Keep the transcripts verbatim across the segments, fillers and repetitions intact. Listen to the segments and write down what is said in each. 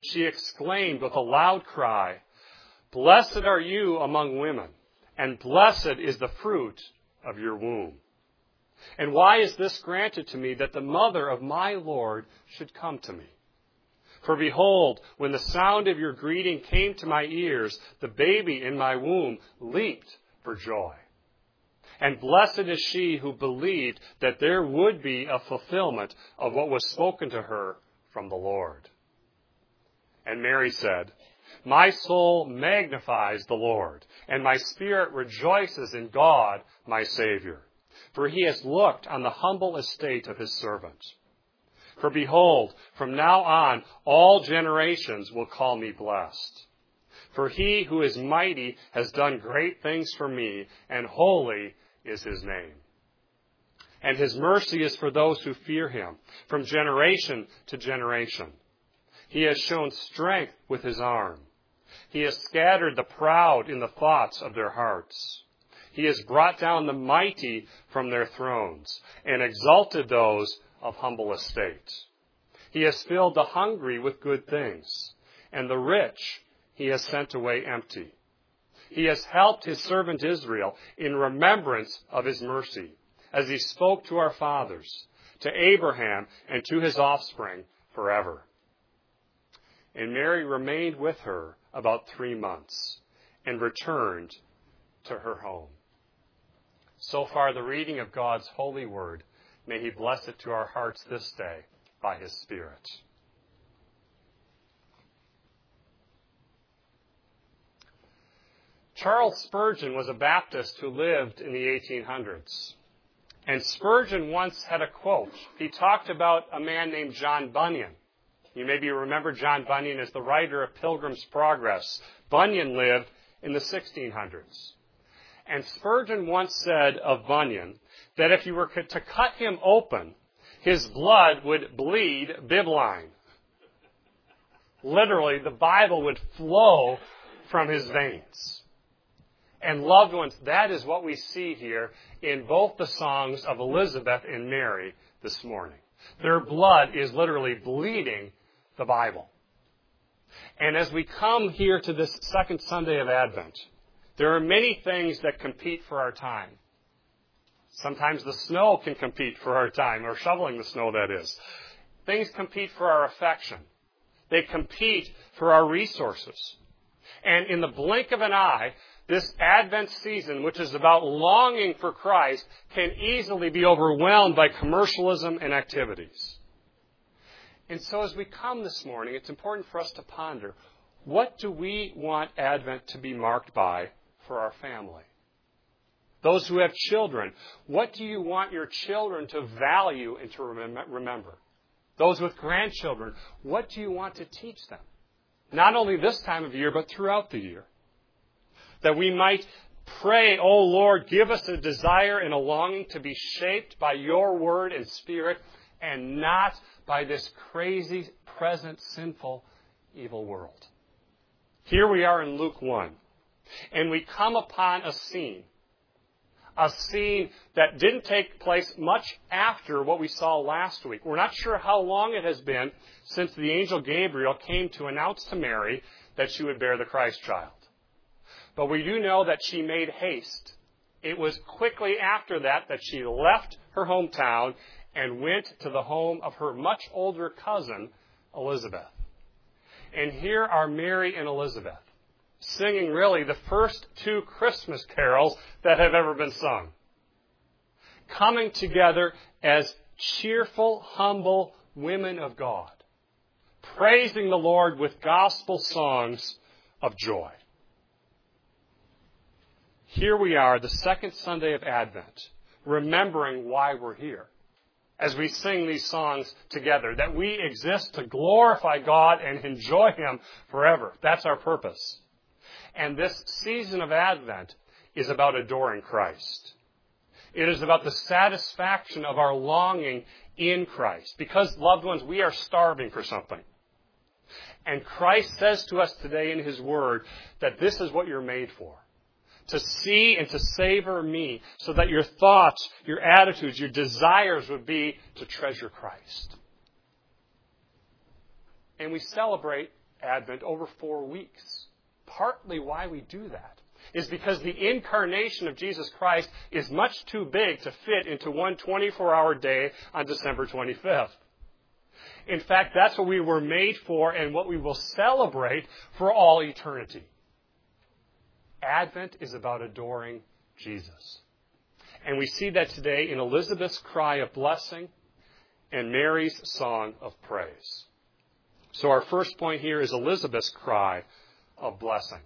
she exclaimed with a loud cry, "Blessed are you among women, and blessed is the fruit of your womb. And why is this granted to me, that the mother of my Lord should come to me? For behold, when the sound of your greeting came to my ears, the baby in my womb leaped for joy. And blessed is she who believed that there would be a fulfillment of what was spoken to her from the Lord." And Mary said, "My soul magnifies the Lord, and my spirit rejoices in God my Savior. For he has looked on the humble estate of his servant. For behold, from now on all generations will call me blessed. For he who is mighty has done great things for me, and holy is his name. And his mercy is for those who fear him, from generation to generation. He has shown strength with his arm. He has scattered the proud in the thoughts of their hearts. He has brought down the mighty from their thrones, and exalted those of humble estate. He has filled the hungry with good things, and the rich he has sent away empty. He has helped his servant Israel in remembrance of his mercy, as he spoke to our fathers, to Abraham and to his offspring forever." And Mary remained with her about three months and returned to her home. So far, the reading of God's holy word. May he bless it to our hearts this day by his Spirit. Charles Spurgeon was a Baptist who lived in the eighteen hundreds. And Spurgeon once had a quote. He talked about a man named John Bunyan. You maybe remember John Bunyan as the writer of Pilgrim's Progress. Bunyan lived in the sixteen hundreds. And Spurgeon once said of Bunyan that if you were to cut him open, his blood would bleed bibline. Literally, the Bible would flow from his veins. And loved ones, that is what we see here in both the songs of Elizabeth and Mary this morning. Their blood is literally bleeding the Bible. And as we come here to this second Sunday of Advent, there are many things that compete for our time. Sometimes the snow can compete for our time, or shoveling the snow, that is. Things compete for our affection. They compete for our resources. And in the blink of an eye, this Advent season, which is about longing for Christ, can easily be overwhelmed by commercialism and activities. And so as we come this morning, it's important for us to ponder, what do we want Advent to be marked by for our family? Those who have children, what do you want your children to value and to remember? Those with grandchildren, what do you want to teach them? Not only this time of year, but throughout the year. That we might pray, "Oh Lord, give us a desire and a longing to be shaped by your word and spirit, and not by this crazy, present, sinful, evil world." Here we are in Luke one, and we come upon a scene. A scene that didn't take place much after what we saw last week. We're not sure how long it has been since the angel Gabriel came to announce to Mary that she would bear the Christ child. But we do know that she made haste. It was quickly after that that she left her hometown and went to the home of her much older cousin, Elizabeth. And here are Mary and Elizabeth, singing really the first two Christmas carols that have ever been sung. Coming together as cheerful, humble women of God, praising the Lord with gospel songs of joy. Here we are, the second Sunday of Advent, remembering why we're here as we sing these songs together, that we exist to glorify God and enjoy him forever. That's our purpose. And this season of Advent is about adoring Christ. It is about the satisfaction of our longing in Christ. Because, loved ones, we are starving for something. And Christ says to us today in his word that this is what you're made for. To see and to savor me, so that your thoughts, your attitudes, your desires would be to treasure Christ. And we celebrate Advent over four weeks. Partly why we do that is because the incarnation of Jesus Christ is much too big to fit into one twenty-four hour day on December twenty-fifth. In fact, that's what we were made for and what we will celebrate for all eternity. Advent is about adoring Jesus. And we see that today in Elizabeth's cry of blessing and Mary's song of praise. So our first point here is Elizabeth's cry of blessing.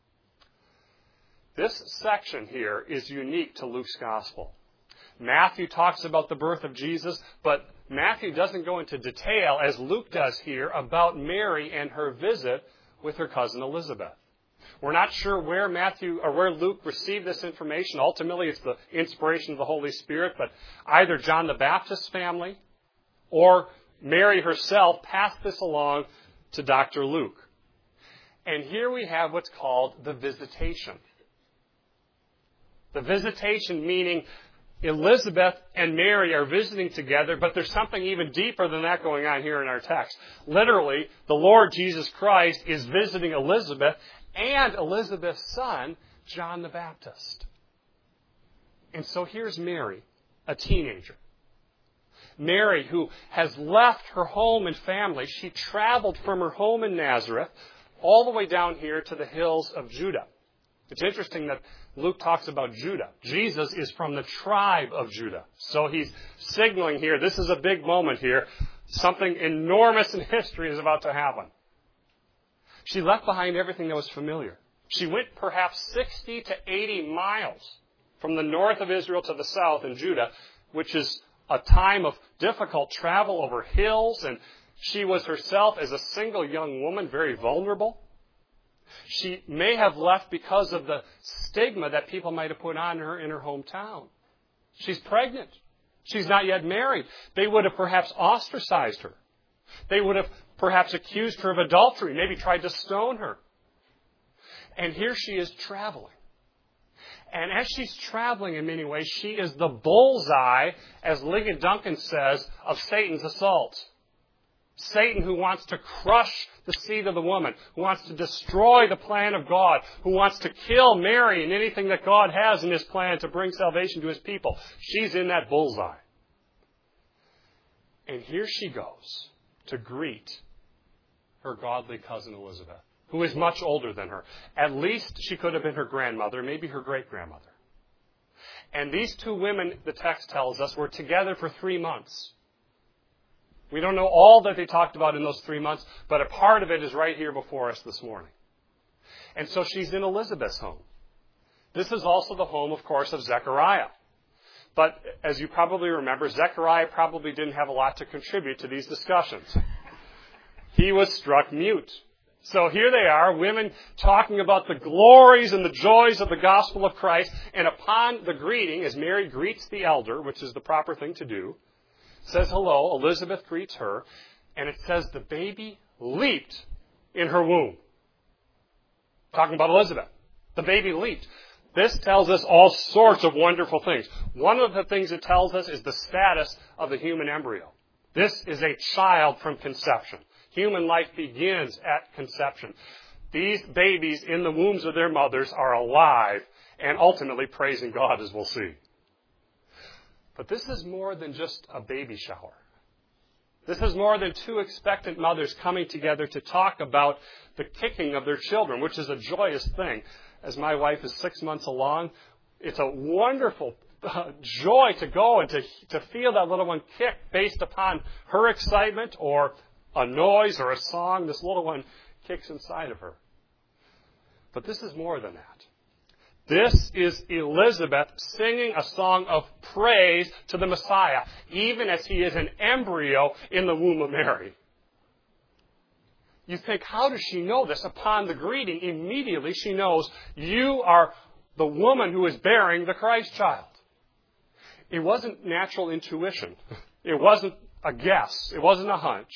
This section here is unique to Luke's gospel. Matthew talks about the birth of Jesus, but Matthew doesn't go into detail, as Luke does here, about Mary and her visit with her cousin Elizabeth. We're not sure where Matthew or where Luke received this information. Ultimately, it's the inspiration of the Holy Spirit, but either John the Baptist's family or Mary herself passed this along to Doctor Luke. And here we have what's called the visitation. The visitation meaning Elizabeth and Mary are visiting together, but there's something even deeper than that going on here in our text. Literally, the Lord Jesus Christ is visiting Elizabeth and Elizabeth's son, John the Baptist. And so here's Mary, a teenager. Mary, who has left her home and family, she traveled from her home in Nazareth all the way down here to the hills of Judah. It's interesting that Luke talks about Judah. Jesus is from the tribe of Judah. So he's signaling here, this is a big moment here. Something enormous in history is about to happen. She left behind everything that was familiar. She went perhaps sixty to eighty miles from the north of Israel to the south in Judah, which is a time of difficult travel over hills, and she was herself, as a single young woman, very vulnerable. She may have left because of the stigma that people might have put on her in her hometown. She's pregnant. She's not yet married. They would have perhaps ostracized her. They would have perhaps accused her of adultery, maybe tried to stone her. And here she is traveling. And as she's traveling in many ways, she is the bullseye, as Ligon Duncan says, of Satan's assault. Satan, who wants to crush the seed of the woman, who wants to destroy the plan of God, who wants to kill Mary and anything that God has in his plan to bring salvation to his people. She's in that bullseye. And here she goes to greet her godly cousin Elizabeth, who is much older than her. At least she could have been her grandmother, maybe her great-grandmother. And these two women, the text tells us, were together for three months. We don't know all that they talked about in those three months, but a part of it is right here before us this morning. And so she's in Elizabeth's home. This is also the home, of course, of Zechariah. But as you probably remember, Zechariah probably didn't have a lot to contribute to these discussions. He was struck mute. So here they are, women talking about the glories and the joys of the gospel of Christ. And upon the greeting, as Mary greets the elder, which is the proper thing to do, says hello, Elizabeth greets her, and it says the baby leaped in her womb. Talking about Elizabeth. The baby leaped. This tells us all sorts of wonderful things. One of the things it tells us is the status of the human embryo. This is a child from conception. Human life begins at conception. These babies in the wombs of their mothers are alive and ultimately praising God, as we'll see. But this is more than just a baby shower. This is more than two expectant mothers coming together to talk about the kicking of their children, which is a joyous thing. As my wife is six months along, it's a wonderful uh, joy to go and to, to feel that little one kick based upon her excitement or a noise or a song. This little one kicks inside of her. But this is more than that. This is Elizabeth singing a song of praise to the Messiah, even as he is an embryo in the womb of Mary. You think, how does she know this? Upon the greeting, immediately she knows, you are the woman who is bearing the Christ child. It wasn't natural intuition. It wasn't a guess. It wasn't a hunch.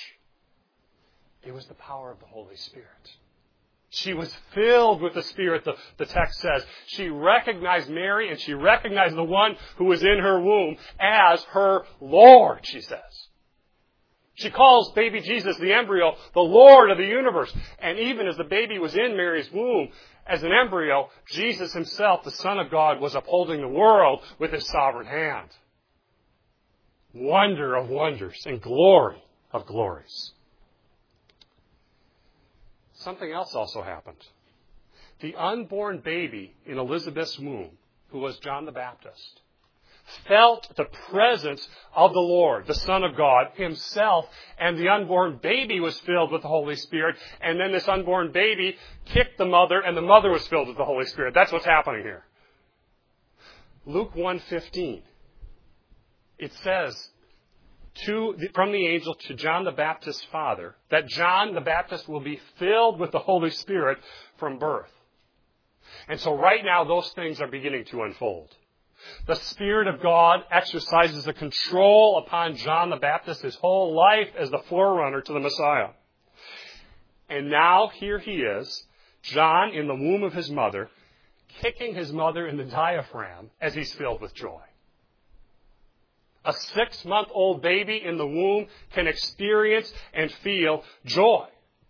It was the power of the Holy Spirit. She was filled with the Spirit, the, the text says. She recognized Mary and she recognized the one who was in her womb as her Lord, she says. She calls baby Jesus, the embryo, the Lord of the universe. And even as the baby was in Mary's womb, as an embryo, Jesus himself, the Son of God, was upholding the world with his sovereign hand. Wonder of wonders and glory of glories. Something else also happened. The unborn baby in Elizabeth's womb, who was John the Baptist, felt the presence of the Lord, the Son of God, himself, and the unborn baby was filled with the Holy Spirit, and then this unborn baby kicked the mother, and the mother was filled with the Holy Spirit. That's what's happening here. Luke one fifteen. It says, to, from the angel to John the Baptist's father, that John the Baptist will be filled with the Holy Spirit from birth. And so right now, those things are beginning to unfold. The Spirit of God exercises a control upon John the Baptist his whole life as the forerunner to the Messiah. And now here he is, John in the womb of his mother, kicking his mother in the diaphragm as he's filled with joy. A six-month-old baby in the womb can experience and feel joy.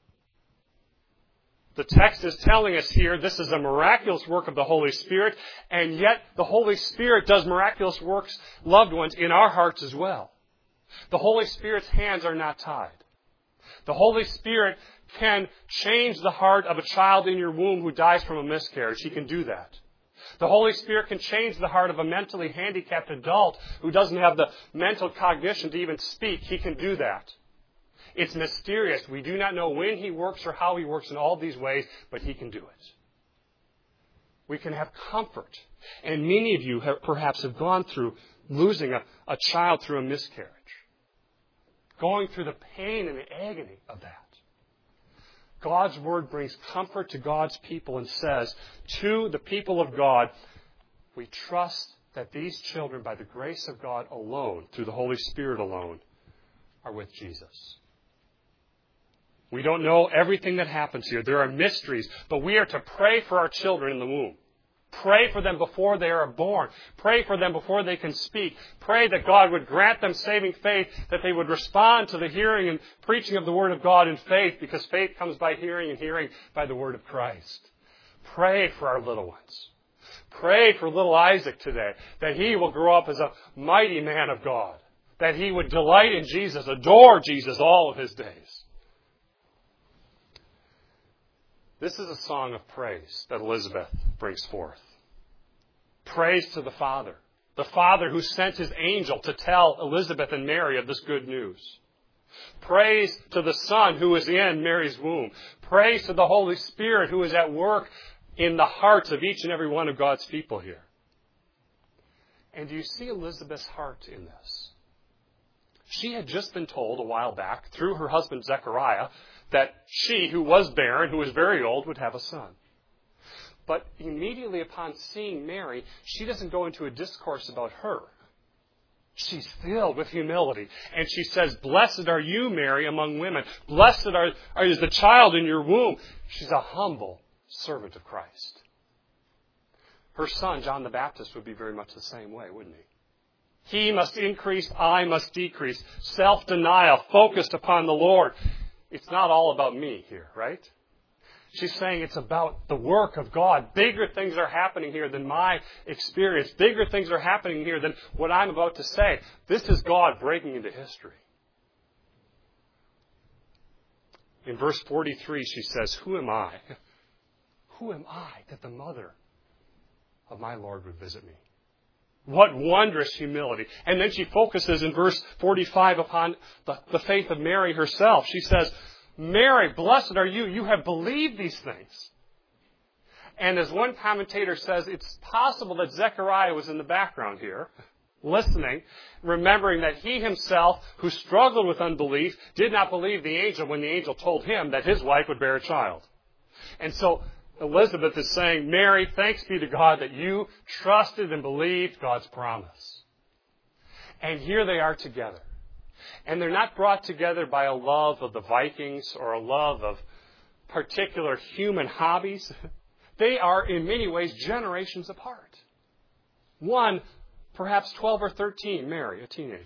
The text is telling us here this is a miraculous work of the Holy Spirit, and yet the Holy Spirit does miraculous works, loved ones, in our hearts as well. The Holy Spirit's hands are not tied. The Holy Spirit can change the heart of a child in your womb who dies from a miscarriage. He can do that. The Holy Spirit can change the heart of a mentally handicapped adult who doesn't have the mental cognition to even speak. He can do that. It's mysterious. We do not know when he works or how he works in all these ways, but he can do it. We can have comfort. And many of you have, perhaps have gone through losing a, a child through a miscarriage. Going through the pain and the agony of that. God's Word brings comfort to God's people and says to the people of God, we trust that these children, by the grace of God alone, through the Holy Spirit alone, are with Jesus. We don't know everything that happens here. There are mysteries, but we are to pray for our children in the womb. Pray for them before they are born. Pray for them before they can speak. Pray that God would grant them saving faith, that they would respond to the hearing and preaching of the Word of God in faith, because faith comes by hearing and hearing by the Word of Christ. Pray for our little ones. Pray for little Isaac today, that he will grow up as a mighty man of God, that he would delight in Jesus, adore Jesus all of his days. This is a song of praise that Elizabeth brings forth. Praise to the Father. The Father who sent his angel to tell Elizabeth and Mary of this good news. Praise to the Son who is in Mary's womb. Praise to the Holy Spirit who is at work in the hearts of each and every one of God's people here. And do you see Elizabeth's heart in this? She had just been told a while back through her husband Zechariah that she, who was barren, who was very old, would have a son. But immediately upon seeing Mary, she doesn't go into a discourse about her. She's filled with humility. And she says, blessed are you, Mary, among women. Blessed are, are, is the child in your womb. She's a humble servant of Christ. Her son, John the Baptist, would be very much the same way, wouldn't he? He must increase, I must decrease. Self-denial, focused upon the Lord. It's not all about me here, right? She's saying it's about the work of God. Bigger things are happening here than my experience. Bigger things are happening here than what I'm about to say. This is God breaking into history. In verse forty-three, she says, who am I? Who am I that the mother of my Lord would visit me? What wondrous humility. And then she focuses in verse forty-five upon the, the faith of Mary herself. She says, Mary, blessed are you. You have believed these things. And as one commentator says, it's possible that Zechariah was in the background here, listening, remembering that he himself, who struggled with unbelief, did not believe the angel when the angel told him that his wife would bear a child. And so Elizabeth is saying, Mary, thanks be to God that you trusted and believed God's promise. And here they are together. And they're not brought together by a love of the Vikings or a love of particular human hobbies. They are in many ways generations apart. One, perhaps twelve or thirteen, Mary, a teenager.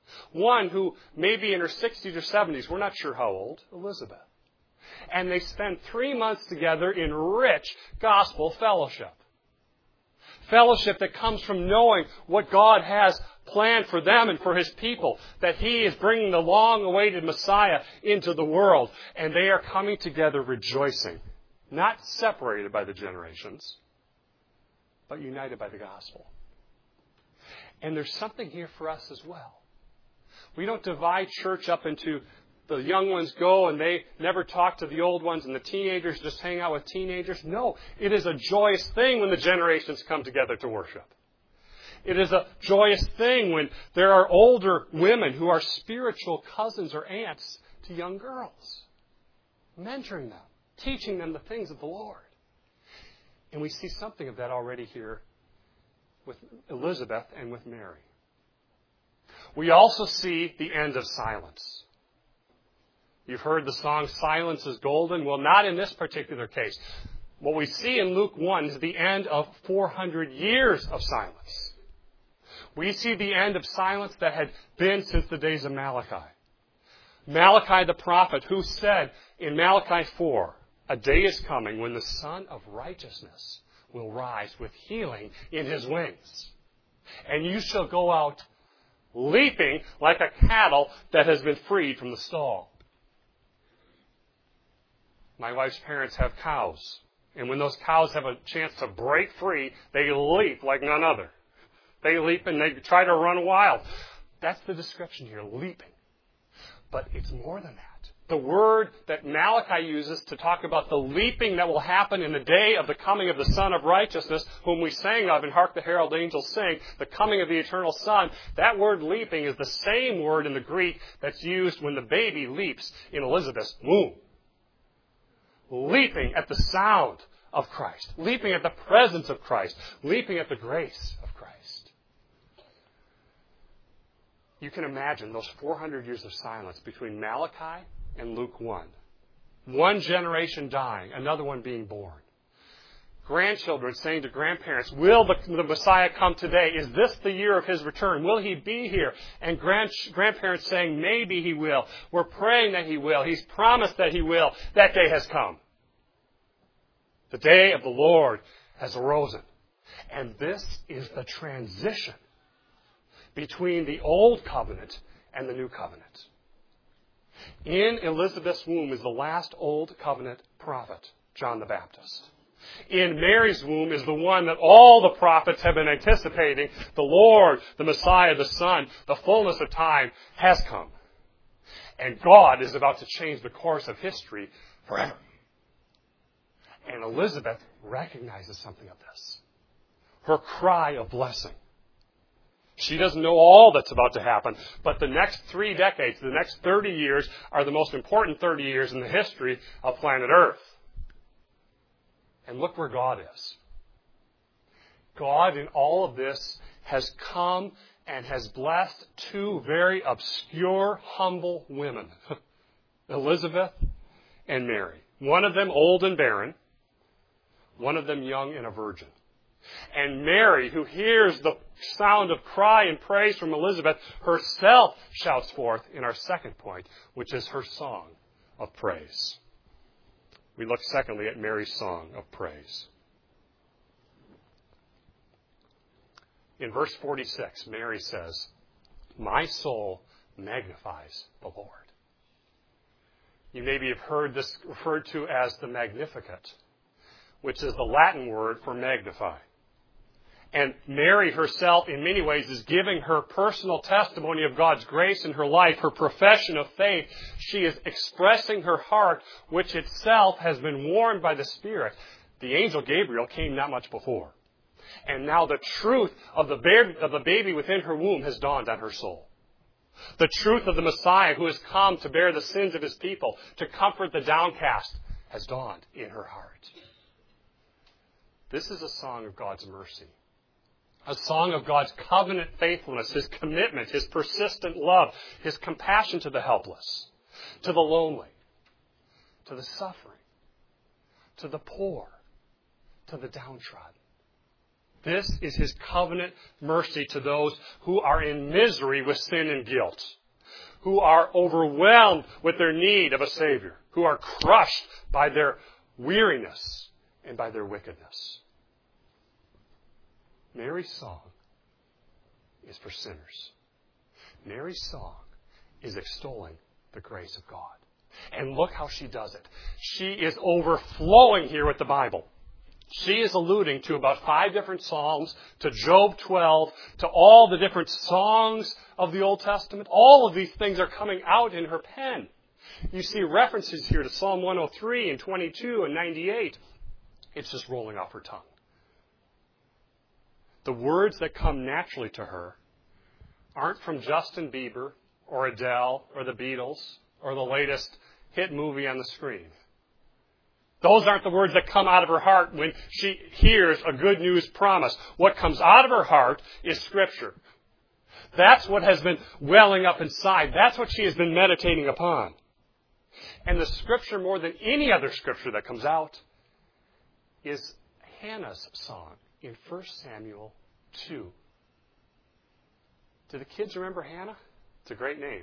One who may be in her sixties or seventies, we're not sure how old, Elizabeth. And they spend three months together in rich gospel fellowship. Fellowship that comes from knowing what God has planned for them and for His people. That He is bringing the long-awaited Messiah into the world. And they are coming together rejoicing. Not separated by the generations, but united by the gospel. And there's something here for us as well. We don't divide church up into the young ones go and they never talk to the old ones and the teenagers just hang out with teenagers. No, it is a joyous thing when the generations come together to worship. It is a joyous thing when there are older women who are spiritual cousins or aunts to young girls, mentoring them, teaching them the things of the Lord. And we see something of that already here with Elizabeth and with Mary. We also see the end of silence. You've heard the song, Silence is Golden. Well, not in this particular case. What we see in Luke one is the end of four hundred years of silence. We see the end of silence that had been since the days of Malachi. Malachi the prophet, who said in Malachi four, a day is coming when the Son of Righteousness will rise with healing in His wings. And you shall go out leaping like a cattle that has been freed from the stall. My wife's parents have cows. And when those cows have a chance to break free, they leap like none other. They leap and they try to run wild. That's the description here, leaping. But it's more than that. The word that Malachi uses to talk about the leaping that will happen in the day of the coming of the Son of Righteousness, whom we sang of in Hark the Herald Angels Sing, the coming of the eternal Son, that word leaping is the same word in the Greek that's used when the baby leaps in Elizabeth's womb. Leaping at the sound of Christ. Leaping at the presence of Christ. Leaping at the grace of Christ. You can imagine those four hundred years of silence between Malachi and Luke one. One generation dying, another one being born. Grandchildren saying to grandparents, will the, the Messiah come today? Is this the year of His return? Will He be here? And grand, grandparents saying, maybe He will. We're praying that He will. He's promised that He will. That day has come. The day of the Lord has arisen. And this is the transition between the old covenant and the new covenant. In Elizabeth's womb is the last old covenant prophet, John the Baptist. In Mary's womb is the one that all the prophets have been anticipating. The Lord, the Messiah, the Son, the fullness of time has come. And God is about to change the course of history forever. And Elizabeth recognizes something of this. Her cry of blessing. She doesn't know all that's about to happen, but the next three decades, the next thirty years, are the most important thirty years in the history of planet Earth. And look where God is. God in all of this has come and has blessed two very obscure, humble women, Elizabeth and Mary. One of them old and barren, one of them young and a virgin. And Mary, who hears the sound of cry and praise from Elizabeth, herself shouts forth in our second point, which is her song of praise. We look secondly at Mary's song of praise. In verse forty-six, Mary says, my soul magnifies the Lord. You maybe have heard this referred to as the Magnificat, which is the Latin word for magnify. And Mary herself, in many ways, is giving her personal testimony of God's grace in her life, her profession of faith. She is expressing her heart, which itself has been warmed by the Spirit. The angel Gabriel came not much before. And now the truth of the baby, of the baby within her womb has dawned on her soul. The truth of the Messiah who has come to bear the sins of His people, to comfort the downcast, has dawned in her heart. This is a song of God's mercy. A song of God's covenant faithfulness, His commitment, His persistent love, His compassion to the helpless, to the lonely, to the suffering, to the poor, to the downtrodden. This is His covenant mercy to those who are in misery with sin and guilt, who are overwhelmed with their need of a Savior, who are crushed by their weariness and by their wickedness. Mary's song is for sinners. Mary's song is extolling the grace of God. And look how she does it. She is overflowing here with the Bible. She is alluding to about five different Psalms, to Job twelve, to all the different songs of the Old Testament. All of these things are coming out in her pen. You see references here to Psalm one oh three and twenty-two and ninety-eight. It's just rolling off her tongue. The words that come naturally to her aren't from Justin Bieber or Adele or the Beatles or the latest hit movie on the screen. Those aren't the words that come out of her heart when she hears a good news promise. What comes out of her heart is Scripture. That's what has been welling up inside. That's what she has been meditating upon. And the Scripture, more than any other Scripture that comes out, is Hannah's song in First Samuel two. Do the kids remember Hannah? It's a great name.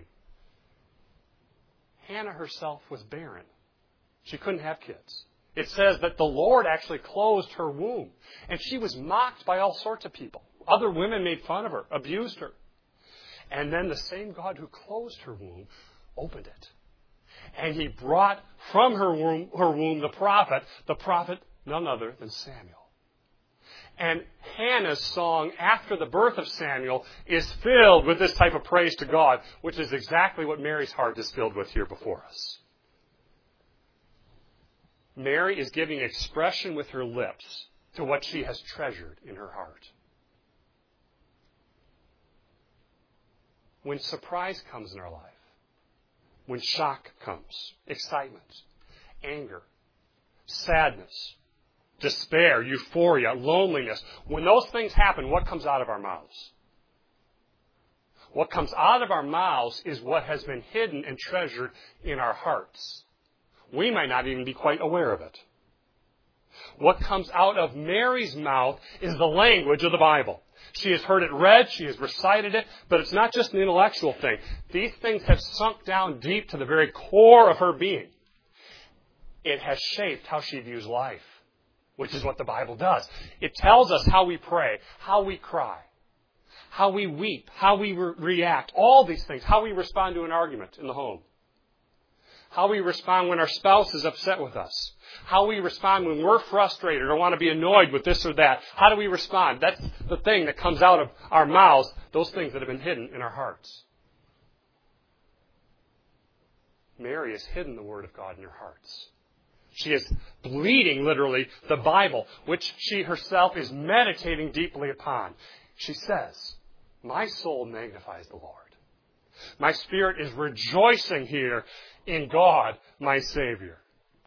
Hannah herself was barren. She couldn't have kids. It says that the Lord actually closed her womb. And she was mocked by all sorts of people. Other women made fun of her, abused her. And then the same God who closed her womb opened it. And He brought from her womb, her womb the prophet, the prophet none other than Samuel. And Hannah's song after the birth of Samuel is filled with this type of praise to God, which is exactly what Mary's heart is filled with here before us. Mary is giving expression with her lips to what she has treasured in her heart. When surprise comes in our life, when shock comes, excitement, anger, sadness, despair, euphoria, loneliness, when those things happen, what comes out of our mouths? What comes out of our mouths is what has been hidden and treasured in our hearts. We might not even be quite aware of it. What comes out of Mary's mouth is the language of the Bible. She has heard it read, she has recited it, but it's not just an intellectual thing. These things have sunk down deep to the very core of her being. It has shaped how she views life, which is what the Bible does. It tells us how we pray, how we cry, how we weep, how we re- react, all these things, how we respond to an argument in the home, how we respond when our spouse is upset with us, how we respond when we're frustrated or want to be annoyed with this or that. How do we respond? That's the thing that comes out of our mouths, those things that have been hidden in our hearts. Mary has hidden the Word of God in her hearts. She is bleeding, literally, the Bible, which she herself is meditating deeply upon. She says, "My soul magnifies the Lord. My spirit is rejoicing here in God, my Savior."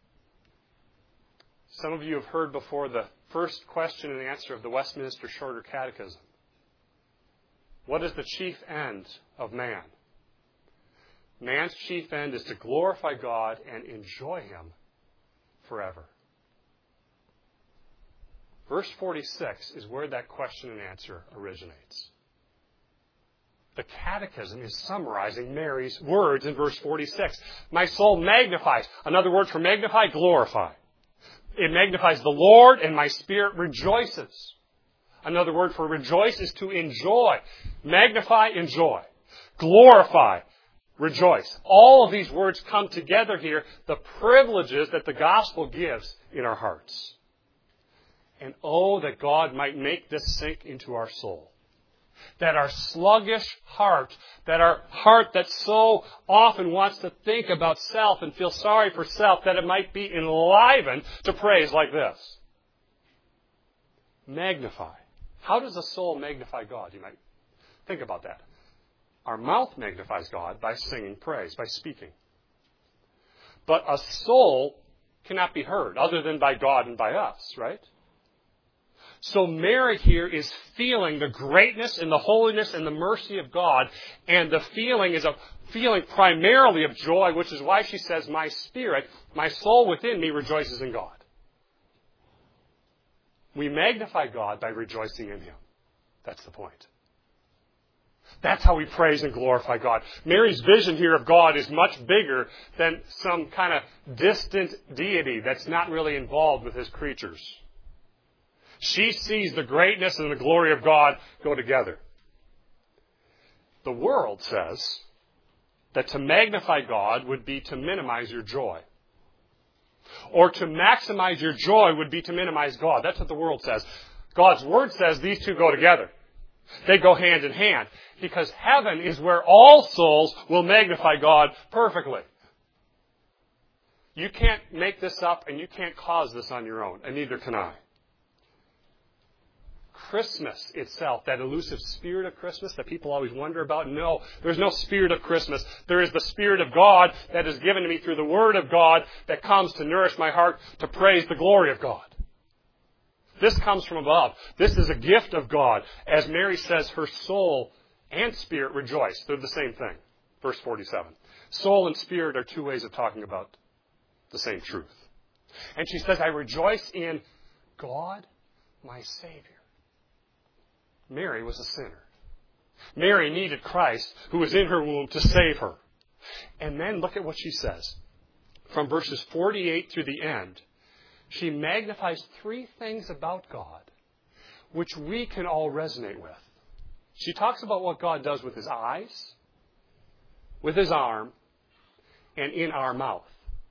Some of you have heard before the first question and answer of the Westminster Shorter Catechism. What is the chief end of man? Man's chief end is to glorify God and enjoy Him forever. Verse forty-six is where that question and answer originates. The Catechism is summarizing Mary's words in verse forty-six. My soul magnifies. Another word for magnify, glorify. It magnifies the Lord, and my spirit rejoices. Another word for rejoice is to enjoy. Magnify, enjoy. Glorify, rejoice. All of these words come together here, the privileges that the gospel gives in our hearts. And oh, that God might make this sink into our soul. That our sluggish heart, that our heart that so often wants to think about self and feel sorry for self, that it might be enlivened to praise like this. Magnify. How does a soul magnify God? You might think about that. Our mouth magnifies God by singing praise, by speaking. But a soul cannot be heard other than by God and by us, right? So Mary here is feeling the greatness and the holiness and the mercy of God, and the feeling is a feeling primarily of joy, which is why she says, my spirit, my soul within me rejoices in God. We magnify God by rejoicing in Him. That's the point. That's how we praise and glorify God. Mary's vision here of God is much bigger than some kind of distant deity that's not really involved with His creatures. She sees the greatness and the glory of God go together. The world says that to magnify God would be to minimize your joy. Or to maximize your joy would be to minimize God. That's what the world says. God's Word says these two go together. They go hand in hand. Because heaven is where all souls will magnify God perfectly. You can't make this up and you can't cause this on your own. And neither can I. Christmas itself, that elusive spirit of Christmas that people always wonder about, no, there's no spirit of Christmas. There is the Spirit of God that is given to me through the Word of God that comes to nourish my heart to praise the glory of God. This comes from above. This is a gift of God. As Mary says, her soul and spirit rejoice. They're the same thing. Verse forty-seven. Soul and spirit are two ways of talking about the same truth. And she says, I rejoice in God, my Savior. Mary was a sinner. Mary needed Christ, who was in her womb, to save her. And then look at what she says. From verses forty-eight through the end, she magnifies three things about God, which we can all resonate with. She talks about what God does with His eyes, with His arm, and in our mouth.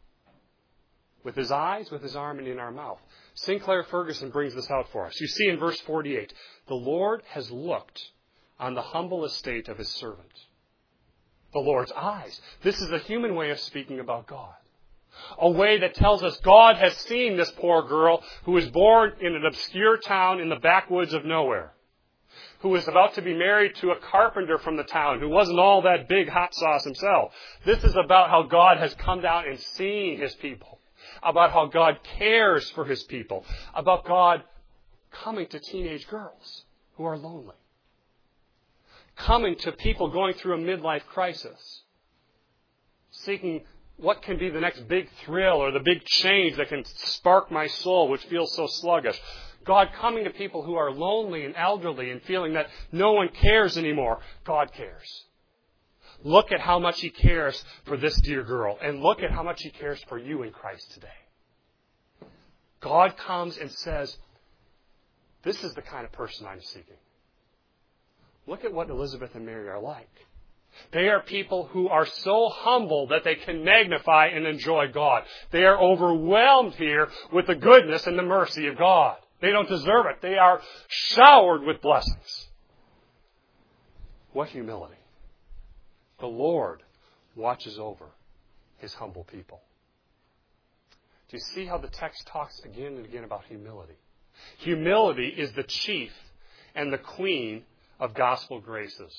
With His eyes, with His arm, and in our mouth. Sinclair Ferguson brings this out for us. You see in verse forty-eight, the Lord has looked on the humble estate of His servant. The Lord's eyes. This is a human way of speaking about God. A way that tells us God has seen this poor girl who was born in an obscure town in the backwoods of nowhere, who was about to be married to a carpenter from the town who wasn't all that big hot sauce himself. This is about how God has come down and seen His people, about how God cares for His people, about God coming to teenage girls who are lonely, coming to people going through a midlife crisis, seeking what can be the next big thrill or the big change that can spark my soul, which feels so sluggish. God coming to people who are lonely and elderly and feeling that no one cares anymore. God cares. Look at how much He cares for this dear girl. And look at how much He cares for you in Christ today. God comes and says, this is the kind of person I'm seeking. Look at what Elizabeth and Mary are like. They are people who are so humble that they can magnify and enjoy God. They are overwhelmed here with the goodness and the mercy of God. They don't deserve it. They are showered with blessings. What humility. The Lord watches over His humble people. Do you see how the text talks again and again about humility? Humility is the chief and the queen of gospel graces.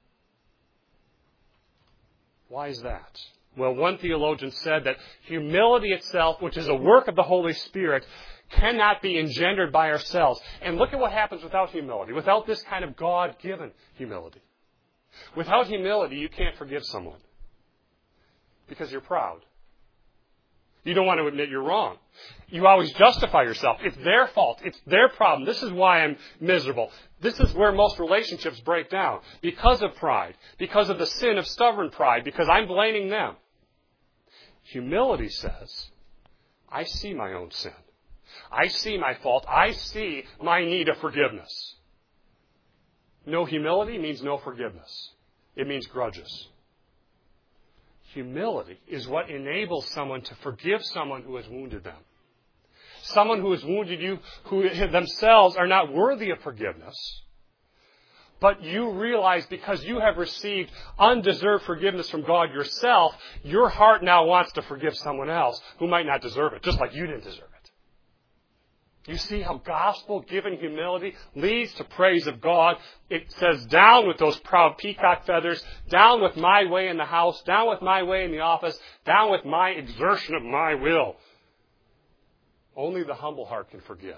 Why is that? Well, one theologian said that humility itself, which is a work of the Holy Spirit, cannot be engendered by ourselves. And look at what happens without humility, without this kind of God-given humility. Without humility, you can't forgive someone because you're proud. You don't want to admit you're wrong. You always justify yourself. It's their fault. It's their problem. This is why I'm miserable. This is where most relationships break down. Because of pride. Because of the sin of stubborn pride. Because I'm blaming them. Humility says, I see my own sin. I see my fault. I see my need of forgiveness. No humility means no forgiveness. It means grudges. Humility is what enables someone to forgive someone who has wounded them. Someone who has wounded you, who themselves are not worthy of forgiveness. But you realize because you have received undeserved forgiveness from God yourself, your heart now wants to forgive someone else who might not deserve it, just like you didn't deserve it. You see how gospel-given humility leads to praise of God. It says, down with those proud peacock feathers, down with my way in the house, down with my way in the office, down with my exertion of my will. Only the humble heart can forgive.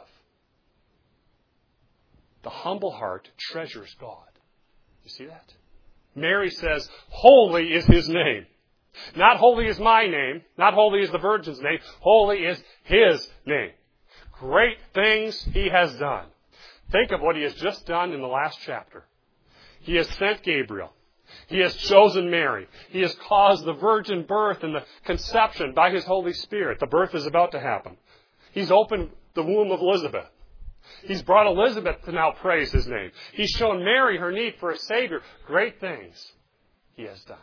The humble heart treasures God. You see that? Mary says, holy is His name. Not holy is my name, not holy is the Virgin's name, holy is His name. great things he has done. Think of what he has just done in the last chapter. He has sent Gabriel. He has chosen Mary. He has caused the virgin birth and the conception by his Holy Spirit. The birth is about to happen. He's opened the womb of Elizabeth. He's brought Elizabeth to now praise his name. He's shown Mary her need for a Savior. Great things he has done.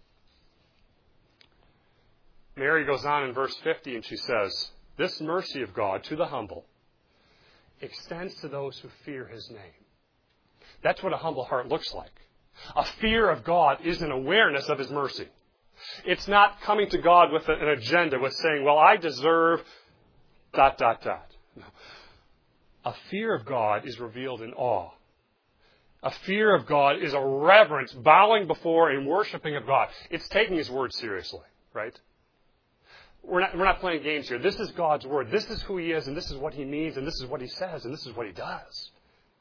Mary goes on in verse fifty and she says, this mercy of God to the humble extends to those who fear his name. That's what a humble heart looks like. A fear of God is an awareness of his mercy. It's not coming to God with an agenda, with saying, well, I deserve dot, dot, dot. No. A fear of God is revealed in awe. A fear of God is a reverence, bowing before and worshiping of God. It's taking his word seriously, right? We're not, we're not playing games here. This is God's word. This is who he is, and this is what he means, and this is what he says, and this is what he does.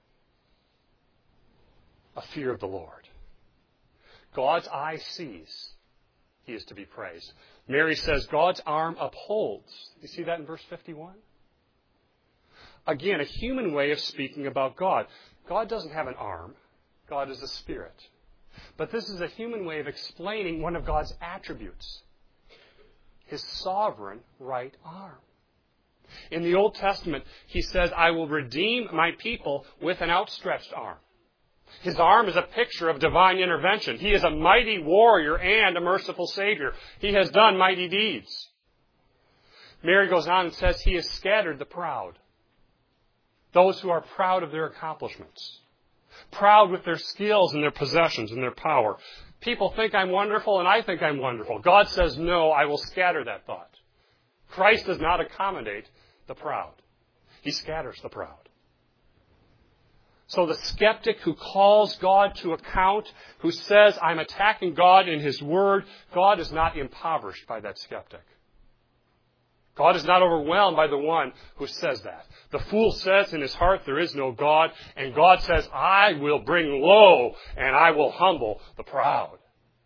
A fear of the Lord. God's eye sees. He is to be praised. Mary says God's arm upholds. You see that in verse fifty-one? Again, a human way of speaking about God. God doesn't have an arm. God is a spirit. But this is a human way of explaining one of God's attributes. His sovereign right arm. In the Old Testament, he says, I will redeem my people with an outstretched arm. His arm is a picture of divine intervention. He is a mighty warrior and a merciful Savior. He has done mighty deeds. Mary goes on and says, he has scattered the proud. Those who are proud of their accomplishments. Proud with their skills and their possessions and their power. People think I'm wonderful and I think I'm wonderful. God says, no, I will scatter that thought. Christ does not accommodate the proud. He scatters the proud. So the skeptic who calls God to account, who says, I'm attacking God in his word, God is not impoverished by that skeptic. God is not overwhelmed by the one who says that. The fool says in his heart, there is no God. And God says, I will bring low and I will humble the proud.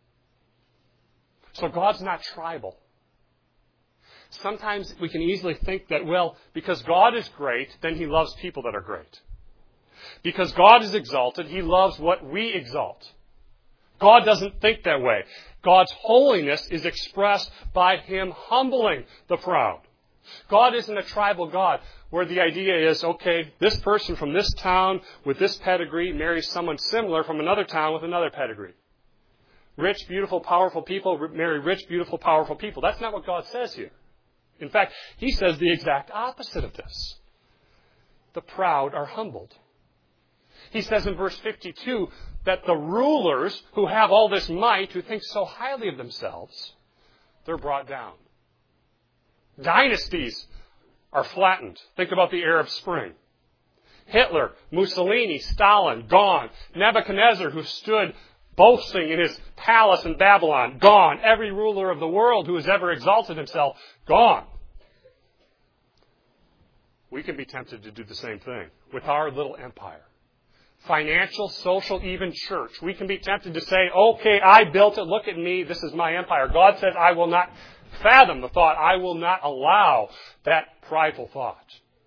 So God's not tribal. Sometimes we can easily think that, well, because God is great, then he loves people that are great. Because God is exalted, he loves what we exalt. God doesn't think that way. God's holiness is expressed by him humbling the proud. God isn't a tribal God where the idea is, okay, this person from this town with this pedigree marries someone similar from another town with another pedigree. Rich, beautiful, powerful people marry rich, beautiful, powerful people. That's not what God says here. In fact, he says the exact opposite of this. The proud are humbled. He says in verse fifty-two that the rulers who have all this might, who think so highly of themselves, they're brought down. Dynasties are flattened. Think about the Arab Spring. Hitler, Mussolini, Stalin, gone. Nebuchadnezzar, who stood boasting in his palace in Babylon, gone. Every ruler of the world who has ever exalted himself, gone. We can be tempted to do the same thing with our little empire. Financial, social, even church. We can be tempted to say, okay, I built it, look at me, this is my empire. God says, I will not fathom the thought, I will not allow that prideful thought.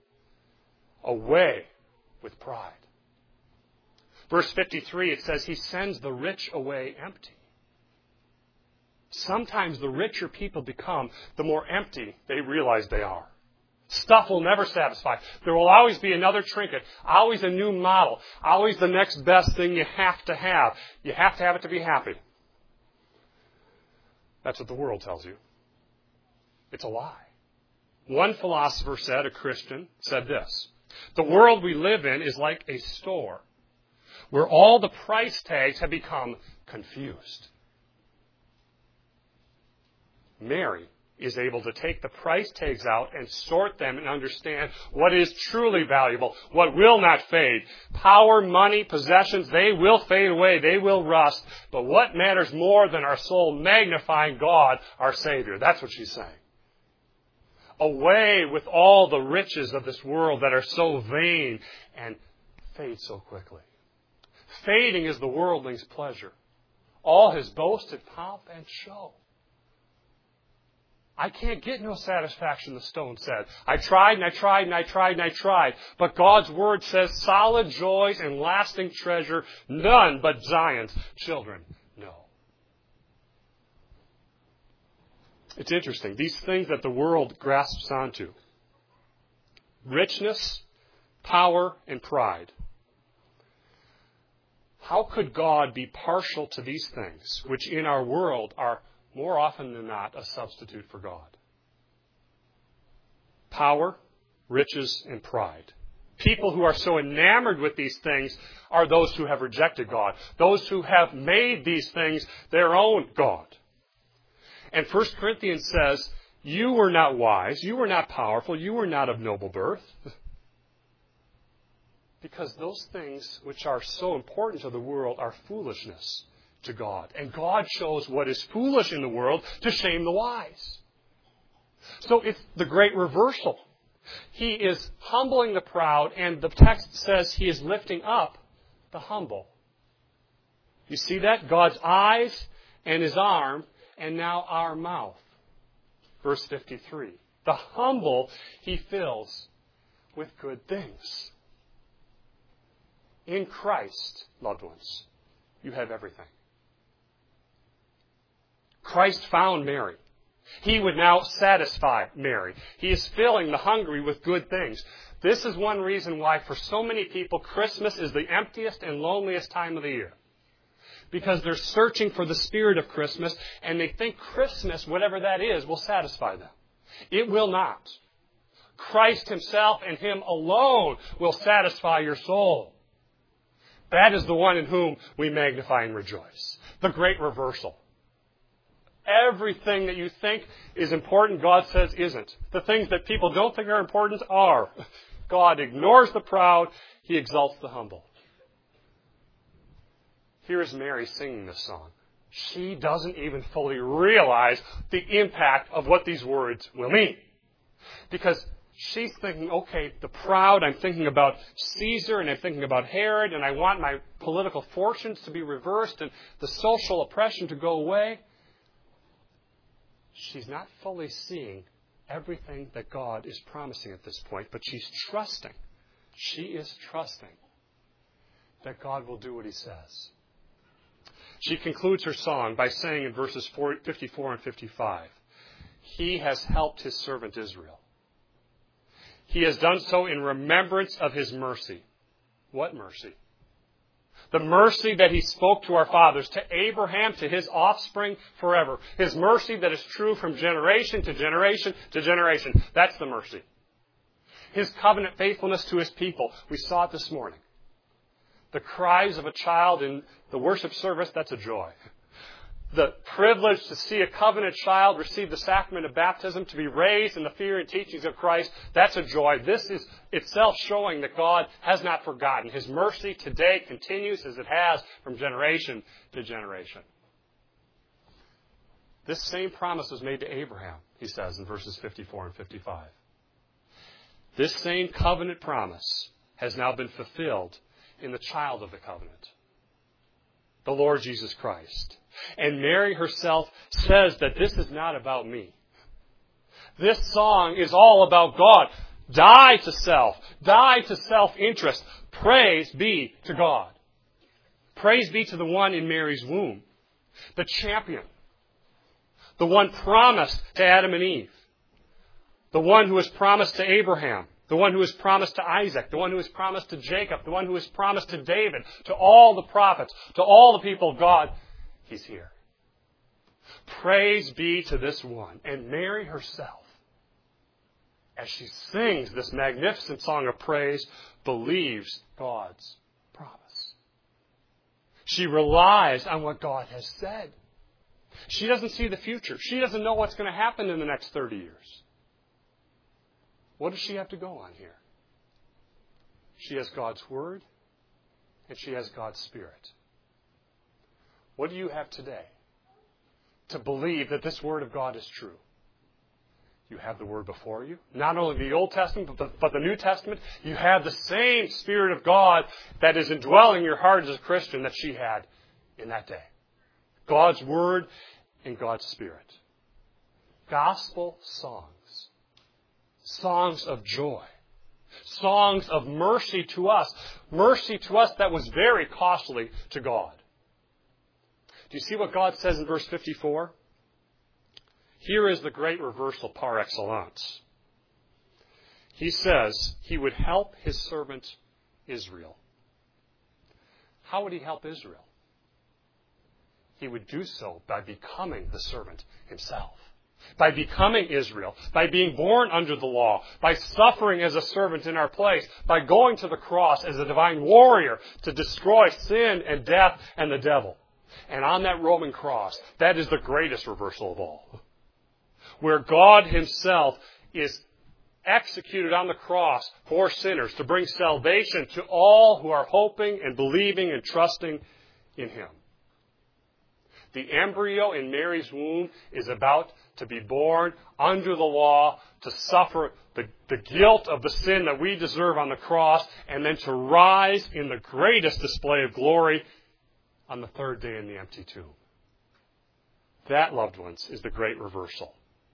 Away with pride. Verse fifty-three, it says, he sends the rich away empty. Sometimes the richer people become, the more empty they realize they are. Stuff will never satisfy. There will always be another trinket, always a new model, always the next best thing you have to have. You have to have it to be happy. That's what the world tells you. It's a lie. One philosopher said, a Christian, said this: the world we live in is like a store where all the price tags have become confused. Mary is able to take the price tags out and sort them and understand what is truly valuable, what will not fade. Power, money, possessions, they will fade away, they will rust. But what matters more than our soul magnifying God, our Savior? That's what she's saying. Away with all the riches of this world that are so vain and fade so quickly. Fading is the worldling's pleasure, all his boasted pomp and show. I can't get no satisfaction, the stone said. I tried and I tried and I tried and I tried. But God's Word says solid joys and lasting treasure, none but Zion's children know. It's interesting. These things that the world grasps onto. Richness, power, and pride. How could God be partial to these things, which in our world are more often than not a substitute for God? Power, riches, and pride. People who are so enamored with these things are those who have rejected God. Those who have made these things their own God. And First Corinthians says, you were not wise, you were not powerful, you were not of noble birth. Because those things which are so important to the world are foolishness to God. And God shows what is foolish in the world to shame the wise. So it's the great reversal. He is humbling the proud, and the text says he is lifting up the humble. You see that? God's eyes and his arm, and now our mouth. Verse fifty-three. The humble he fills with good things. In Christ, loved ones, you have everything. Christ found Mary. He would now satisfy Mary. He is filling the hungry with good things. This is one reason why for so many people Christmas is the emptiest and loneliest time of the year. Because they're searching for the spirit of Christmas and they think Christmas, whatever that is, will satisfy them. It will not. Christ himself and him alone will satisfy your soul. That is the one in whom we magnify and rejoice. The great reversal. Everything that you think is important, God says isn't. The things that people don't think are important are. God ignores the proud. He exalts the humble. Here is Mary singing this song. She doesn't even fully realize the impact of what these words will mean. Because she's thinking, okay, the proud, I'm thinking about Caesar and I'm thinking about Herod and I want my political fortunes to be reversed and the social oppression to go away. She's not fully seeing everything that God is promising at this point, but she's trusting. She is trusting that God will do what he says. She concludes her song by saying in verses fifty-four and fifty-five, he has helped his servant Israel. He has done so in remembrance of his mercy. What mercy? The mercy that he spoke to our fathers, to Abraham, to his offspring forever. His mercy that is true from generation to generation to generation. That's the mercy. His covenant faithfulness to his people. We saw it this morning. The cries of a child in the worship service, that's a joy. The privilege to see a covenant child receive the sacrament of baptism, to be raised in the fear and teachings of Christ, that's a joy. This is itself showing that God has not forgotten. His mercy today continues as it has from generation to generation. This same promise was made to Abraham, he says in verses fifty-four and fifty-five. This same covenant promise has now been fulfilled in the child of the covenant, the Lord Jesus Christ. And Mary herself says that this is not about me. This song is all about God. Die to self. Die to self-interest. Praise be to God. Praise be to the one in Mary's womb. The champion. The one promised to Adam and Eve. The one who was promised to Abraham. The one who was promised to Isaac. The one who was promised to Jacob. The one who was promised to David. To all the prophets. To all the people of God. He's here. Praise be to this one. And Mary herself, as she sings this magnificent song of praise, believes God's promise. She relies on what God has said. She doesn't see the future. She doesn't know what's going to happen in the next thirty years. What does she have to go on here? She has God's Word and she has God's Spirit. What do you have today to believe that this Word of God is true? You have the Word before you. Not only the Old Testament, but the, but the New Testament. You have the same Spirit of God that is indwelling your heart as a Christian that she had in that day. God's Word and God's Spirit. gospel songs, songs of joy, songs of mercy to us, mercy to us that was very costly to God. Do you see what God says in verse fifty-four? Here is the great reversal par excellence. He says he would help his servant Israel. How would he help Israel? He would do so by becoming the servant himself. By becoming Israel, by being born under the law, by suffering as a servant in our place, by going to the cross as a divine warrior to destroy sin and death and the devil. And on that Roman cross, that is the greatest reversal of all, where God himself is executed on the cross for sinners to bring salvation to all who are hoping and believing and trusting in him. The embryo in Mary's womb is about to be born under the law, to suffer the, the guilt of the sin that we deserve on the cross, and then to rise in the greatest display of glory on the third day in the empty tomb. That, loved ones, is the great reversal.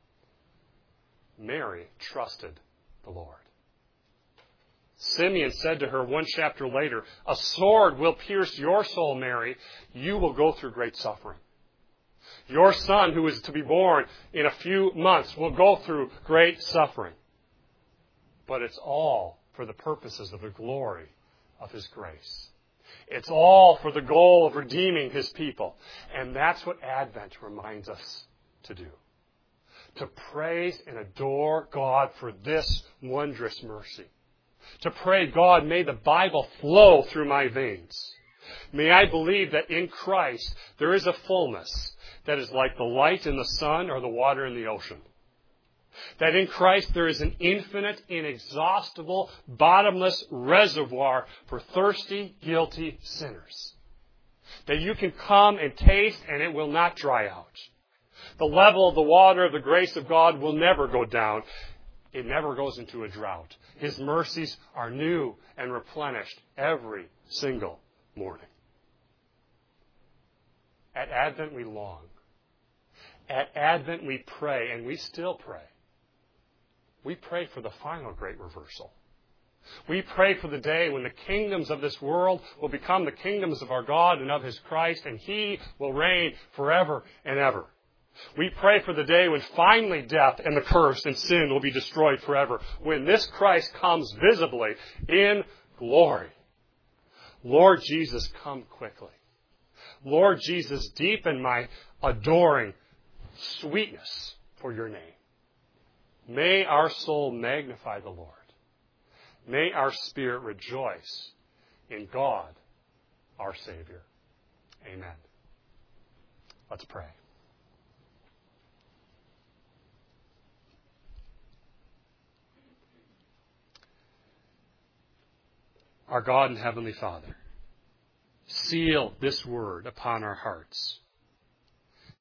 Mary trusted the Lord. Simeon said to her one chapter later, "A sword will pierce your soul, Mary. You will go through great suffering. Your son, who is to be born in a few months, will go through great suffering. But it's all for the purposes of the glory of his grace. It's all for the goal of redeeming his people." And that's what Advent reminds us to do. To praise and adore God for this wondrous mercy. To pray, "God, may the Bible flow through my veins. May I believe that in Christ there is a fullness that is like the light in the sun or the water in the ocean. That in Christ there is an infinite, inexhaustible, bottomless reservoir for thirsty, guilty sinners. That you can come and taste and it will not dry out. The level of the water of the grace of God will never go down. It never goes into a drought. His mercies are new and replenished every single morning. At Advent we long. At Advent we pray, and we still pray. We pray for the final great reversal. We pray for the day when the kingdoms of this world will become the kingdoms of our God and of his Christ, and he will reign forever and ever. We pray for the day when finally death and the curse and sin will be destroyed forever, when this Christ comes visibly in glory. Lord Jesus, come quickly. Lord Jesus, deepen my adoring sweetness for your name. May our soul magnify the Lord. May our spirit rejoice in God, our Savior. Amen. Let's pray. Our God and Heavenly Father, seal this word upon our hearts.